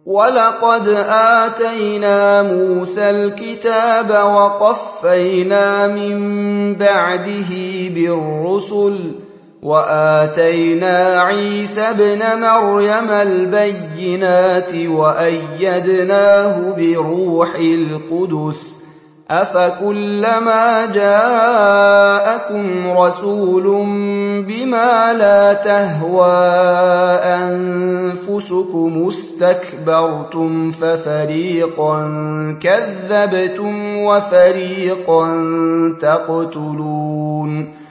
وَلَقَدْ آتَيْنَا مُوسَى الْكِتَابَ وَقَفَّيْنَا مِن بَعْدِهِ بِالرُّسُلِ وَآتَيْنَا عِيسَى ابْنَ مَرْيَمَ الْبَيِّنَاتِ وَأَيَّدْنَاهُ بِرُوحِ الْقُدُسِ أَفَكُلَّمَا جَاءَكُمْ رَسُولٌ بِمَا لَا تَهْوَىٰ أَنفُسُكُمُ اسْتَكْبَرْتُمْ فَفَرِيقًا كَذَّبْتُمْ وَفَرِيقًا تَقْتُلُونَ